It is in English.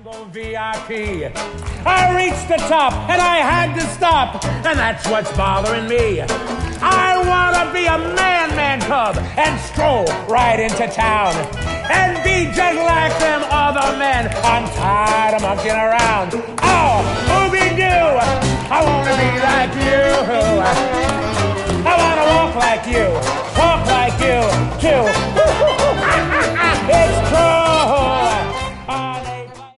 Jumbo VIP. I reached the top and I had to stop, and that's what's bothering me. I want to be a man cub and stroll right into town and be just like them other men. I'm tired of monkeying around. Oh, Ooby-Doo, I want to be like you. I want to walk like you.